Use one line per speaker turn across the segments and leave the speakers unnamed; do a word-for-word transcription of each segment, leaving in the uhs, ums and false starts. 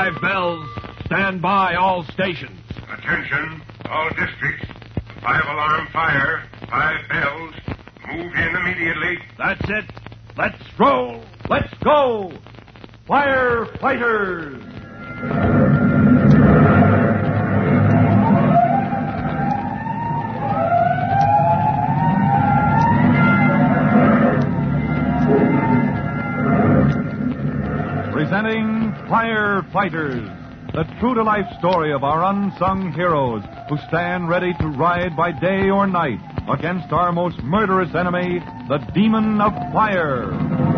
Five bells. Stand by all stations.
Attention, all districts. Five-alarm fire. Five bells. Move in immediately.
That's it. Let's roll. Let's go. Firefighters. Presenting Firefighters, the true-to-life story of our unsung heroes who stand ready to ride by day or night against our most murderous enemy, the demon of fire.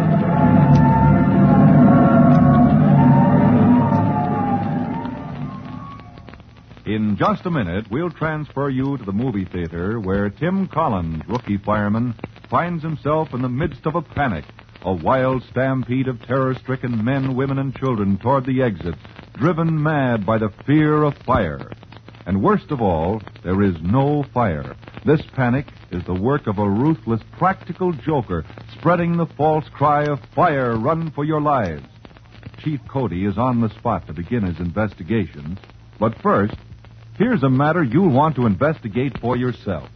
In just a minute, we'll transfer you to the movie theater where Tim Collins, rookie fireman, finds himself in the midst of a panic. A wild stampede of terror-stricken men, women, and children toward the exits, driven mad by the fear of fire. And worst of all, there is no fire. This panic is the work of a ruthless practical joker spreading the false cry of fire, run for your lives. Chief Cody is on the spot to begin his investigation. But first, here's a matter you'll want to investigate for yourself.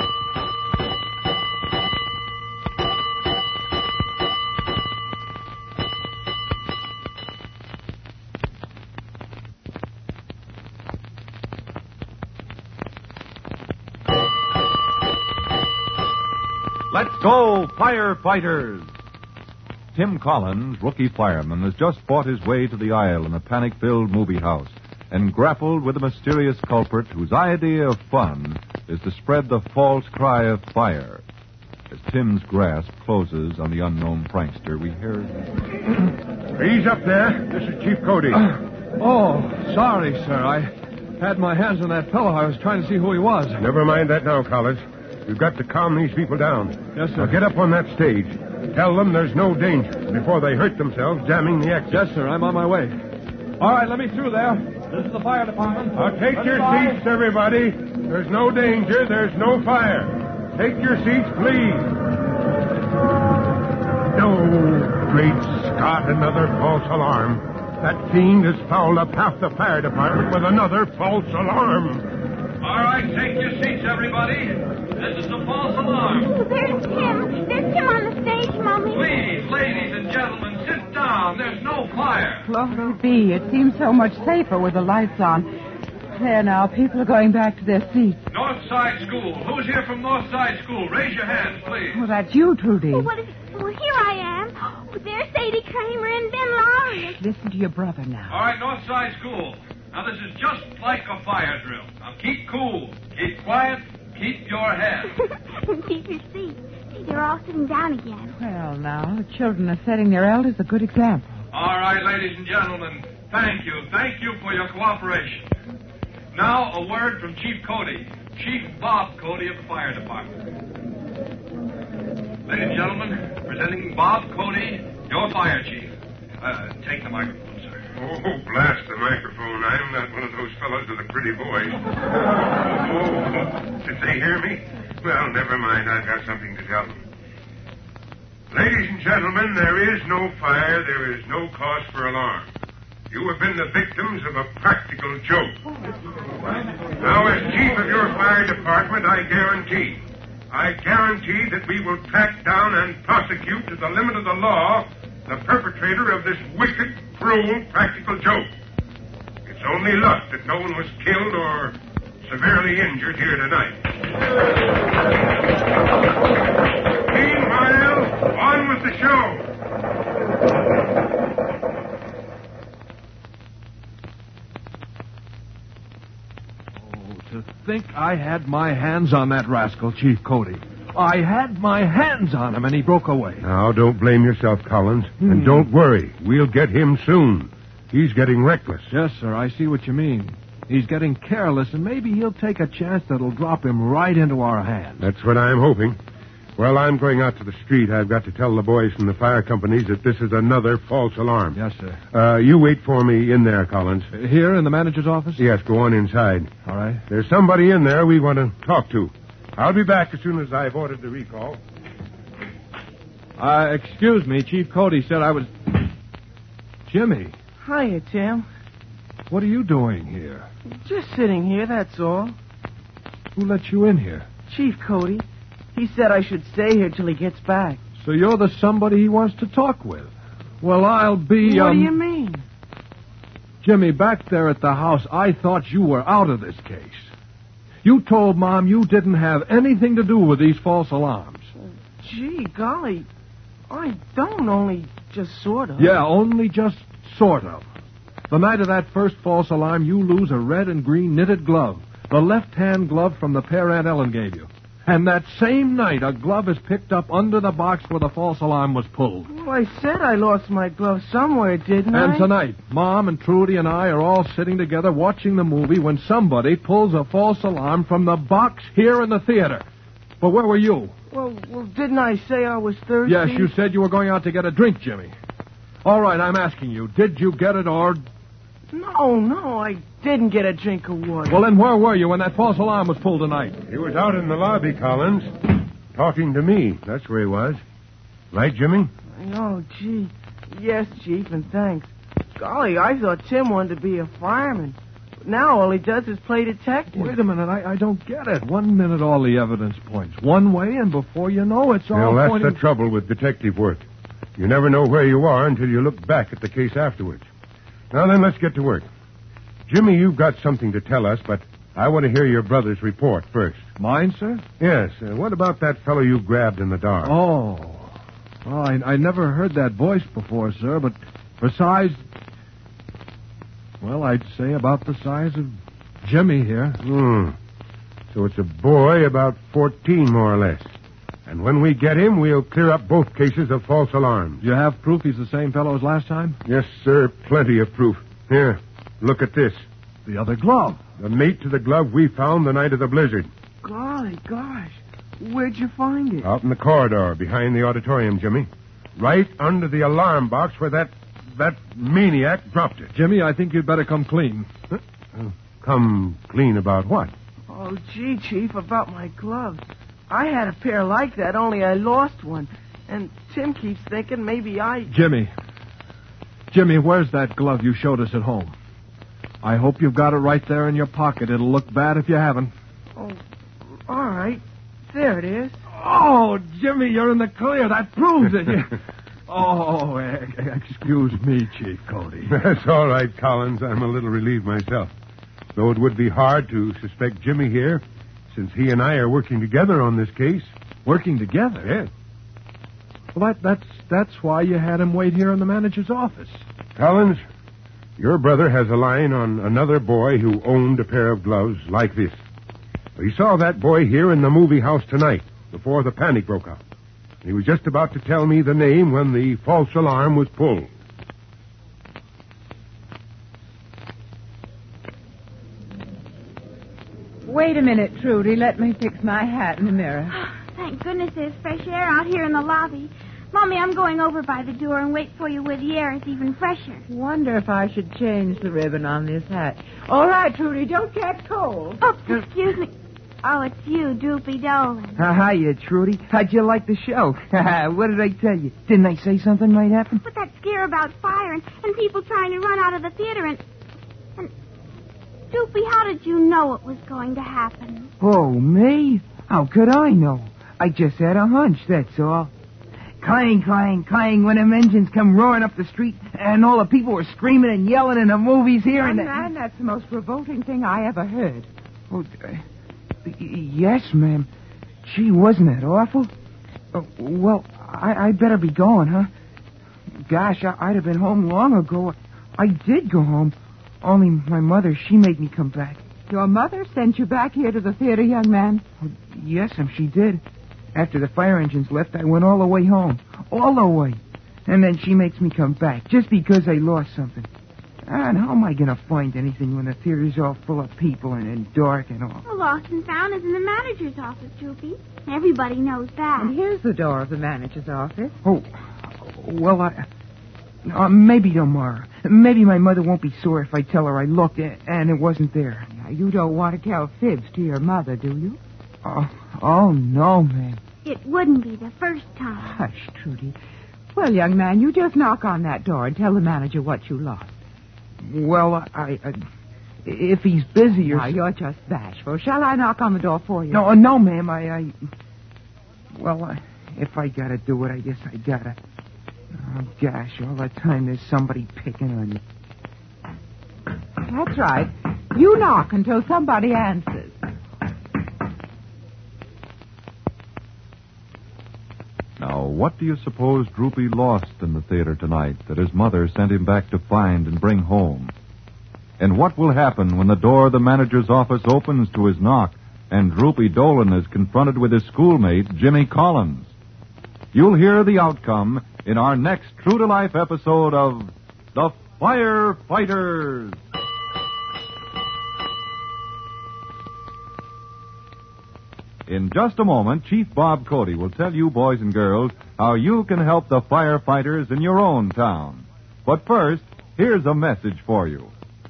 Let's go, firefighters! Tim Collins, rookie fireman, has just fought his way to the aisle in a panic-filled movie house and grappled with a mysterious culprit whose idea of fun is to spread the false cry of fire. As Tim's grasp closes on the unknown prankster, we hear...
Ease up there. This is Chief Cody.
Uh, oh, sorry, sir. I had my hands on that fellow. I was trying to see who he was.
Never mind that now, Collins. You've got to calm these people down.
Yes, sir.
Now get up on that stage. Tell them there's no danger before they hurt themselves jamming the exit.
Yes, sir. I'm on my way. All right, let me through there. This is the fire department.
Now take
Let
your seats, everybody. There's no danger. There's no fire. Take your seats, please. No, great Scott, another false alarm. That fiend has fouled up half the fire department with another false alarm.
All right, take your seats, everybody. This is a false alarm.
Oh, there's Tim. There's Tim on the stage, Mommy.
Please, ladies and gentlemen, sit down. There's no fire.
Glory be. It seems so much safer with the lights on. There now, people are going back to their seats.
Northside School. Who's here from Northside School? Raise your hands, please.
Oh, that's you, Trudy.
Oh, what is... Well, here I am. Oh, there's Sadie Kramer and Ben Lowry.
Listen to your brother now.
All right, Northside School. Now, this is just like a fire drill. Now, keep cool. Keep quiet. Keep your head.
And keep your seat. See, they're all sitting down again.
Well, now, the children are setting their elders a good example.
All right, ladies and gentlemen, thank you. Thank you for your cooperation. Now, a word from Chief Cody, Chief Bob Cody of the Fire Department. Ladies and gentlemen, presenting Bob Cody, your fire chief. Uh, take the microphone, sir.
Oh, blast the microphone. I'm not one of those fellows with the pretty voice. Oh, did they hear me? Well, never mind. I've got something to tell them. Ladies and gentlemen, there is no fire. There is no cause for alarm. You have been the victims of a practical joke. Now, as chief of your fire department, I guarantee, I guarantee that we will track down and prosecute to the limit of the law the perpetrator of this wicked, cruel, practical joke. It's only luck that no one was killed or severely injured here tonight. Meanwhile, on with the show.
To think I had my hands on that rascal, Chief Cody. I had my hands on him, and he broke away.
Now, don't blame yourself, Collins.
Hmm.
And don't worry. We'll get him soon. He's getting reckless.
Yes, sir, I see what you mean. He's getting careless, and maybe he'll take a chance that'll drop him right into our hands.
That's what I'm hoping. Well, I'm going out to the street. I've got to tell the boys from the fire companies that this is another false alarm.
Yes, sir.
Uh, you wait for me in there, Collins.
Here in the manager's office?
Yes, go on inside.
All right.
There's somebody in there we want to talk to. I'll be back as soon as I've ordered the recall.
Uh, excuse me, Chief Cody said I was... Jimmy.
Hiya, Jim.
what are you doing here?
Just sitting here, that's all.
Who let you in here?
Chief Cody. He said I should stay here till he gets back.
So you're the somebody he wants to talk with. Well, I'll be,
What
um...
do you mean?
Jimmy, back there at the house, I thought you were out of this case. You told Mom you didn't have anything to do with these false alarms.
Gee, golly. I don't, only just sort of.
Yeah, only just sort of. The night of that first false alarm, you lose a red and green knitted glove. The left-hand glove from the pair Aunt Ellen gave you. And that same night, a glove is picked up under the box where the false alarm was pulled.
Well, I said I lost my glove somewhere, didn't I?
And tonight, Mom and Trudy and I are all sitting together watching the movie when somebody pulls a false alarm from the box here in the theater. But where were you?
Well, well, didn't I say I was thirsty?
Yes, you said you were going out to get a drink, Jimmy. All right, I'm asking you, did you get it or...
No, no, I didn't get a drink of water.
Well, then where were you when that false alarm was pulled tonight?
He was out in the lobby, Collins, talking to me. That's where he was. Right, Jimmy?
Oh, gee. Yes, Chief, and thanks. Golly, I thought Tim wanted to be a fireman. But now all he does is play detective.
Wait a minute, I, I don't get it. One minute all the evidence points one way, and before you know it's all
Well, that's
pointing...
the trouble with detective work. You never know where you are until you look back at the case afterwards. Now then, let's get to work. Jimmy, you've got something to tell us, but I want to hear your brother's report first.
Mine, sir?
Yes. Uh, what about that fellow you grabbed in the dark?
Oh. Oh, I, I never heard that voice before, sir, but besides... Well, I'd say about the size of Jimmy here.
Hmm. So it's a boy about fourteen, more or less. And when we get him, we'll clear up both cases of false alarms.
You have proof he's the same fellow as last time?
Yes, sir. Plenty of proof. Here, look at this.
The other glove.
The mate to the glove we found the night of the blizzard.
Golly, gosh. Where'd you find it?
Out in the corridor behind the auditorium, Jimmy. Right under the alarm box where that that maniac dropped it.
Jimmy, I think you'd better come clean.
Huh? Uh, come clean about what?
Oh, gee, Chief, about my gloves. I had a pair like that, only I lost one. And Tim keeps thinking maybe I...
Jimmy. Jimmy, where's that glove you showed us at home? I hope you've got it right there in your pocket. It'll look bad if you haven't.
Oh, all right. There it is.
Oh, Jimmy, you're in the clear. That proves it. You... Oh, excuse me, Chief Cody.
That's all right, Collins. I'm a little relieved myself. Though it would be hard to suspect Jimmy here, since he and I are working together on this case.
Working together?
Yes.
Well, that, that's, that's why you had him wait here in the manager's office.
Collins, your brother has a line on another boy who owned a pair of gloves like this. He saw that boy here in the movie house tonight, before the panic broke out. He was just about to tell me the name when the false alarm was pulled.
Wait a minute, Trudy. Let me fix my hat in the mirror.
Thank goodness there's fresh air out here in the lobby. Mommy, I'm going over by the door and wait for you where the air is even fresher.
Wonder if I should change the ribbon on this hat. All right, Trudy, don't catch cold.
Oh, excuse me. Oh, it's you, Droopy Dolan.
Uh, hiya, Trudy. How'd you like the show? What did I tell you? Didn't I say something might happen?
But that scare about fire and, and people trying to run out of the theater and... and... Droopy, how did you know it was going to happen?
Oh, me? How could I know? I just had a hunch, that's all. Clang, clang, clang, when them engines come roaring up the street and all the people were screaming and yelling in the movies here and...
And, and that's the most revolting thing I ever heard.
Oh, uh, yes, ma'am. Gee, wasn't that awful? Uh, well, I, I'd better be going, huh? Gosh, I, I'd have been home long ago. I did go home. Only my mother, she made me come back.
Your mother sent you back here to the theater, young man?
Oh, yes, ma'am, she did. After the fire engines left, I went all the way home. All the way. And then she makes me come back, just because I lost something. And how am I going to find anything when the theater's all full of people and, and dark and all?
The lost and found is in the manager's office, Droopy. Everybody knows that.
And here's the door of the manager's office.
Oh, well, I... Uh, maybe tomorrow. Maybe my mother won't be sore if I tell her I looked and it wasn't there.
Now, you don't want to tell fibs to your mother, do you?
Oh, oh no, ma'am.
It wouldn't be the first time.
Hush, Trudy. Well, young man, you just knock on that door and tell the manager what you lost.
Well, I, I... If he's busy or...
Now, you're just bashful. Shall I knock on the door for you?
No, uh, no, ma'am. I... I... Well, uh, if I gotta do it, I guess I gotta. Oh, gosh, all the time there's somebody picking on you.
That's right. You knock until somebody answers.
Now, what do you suppose Droopy lost in the theater tonight that his mother sent him back to find and bring home? And what will happen when the door of the manager's office opens to his knock and Droopy Dolan is confronted with his schoolmate, Jimmy Collins? You'll hear the outcome in our next true-to-life episode of The Firefighters. In just a moment, Chief Bob Cody will tell you, boys and girls, how you can help the firefighters in your own town. But first, here's a message for you.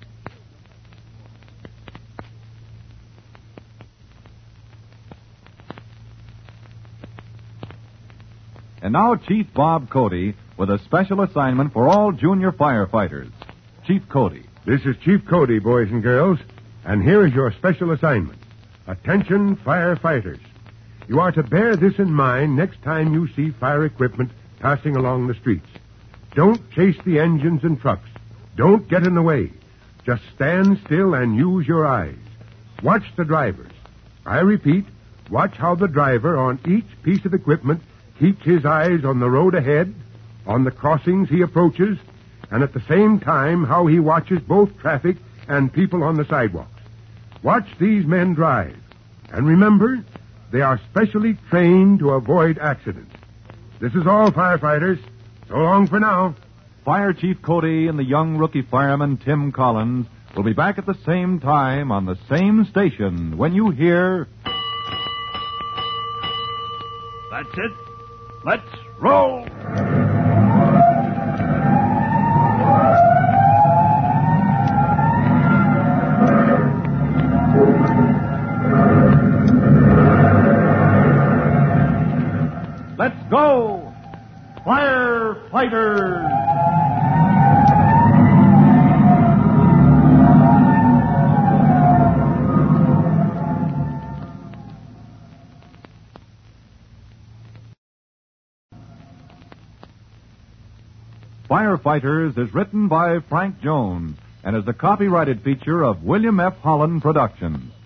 And now, Chief Bob Cody with a special assignment for all junior firefighters. Chief Cody.
This is Chief Cody, boys and girls, and here is your special assignment. Attention, firefighters. You are to bear this in mind next time you see fire equipment passing along the streets. Don't chase the engines and trucks. Don't get in the way. Just stand still and use your eyes. Watch the drivers. I repeat, watch how the driver on each piece of equipment keeps his eyes on the road ahead, on the crossings he approaches, and at the same time how he watches both traffic and people on the sidewalks. Watch these men drive. And remember, they are specially trained to avoid accidents. This is all, firefighters. So long for now.
Fire Chief Cody and the young rookie fireman, Tim Collins, will be back at the same time on the same station when you hear...
That's it. Let's roll.
Let's go! Firefighters! Firefighters is written by Frank Jones and is the copyrighted feature of William F. Holland Productions.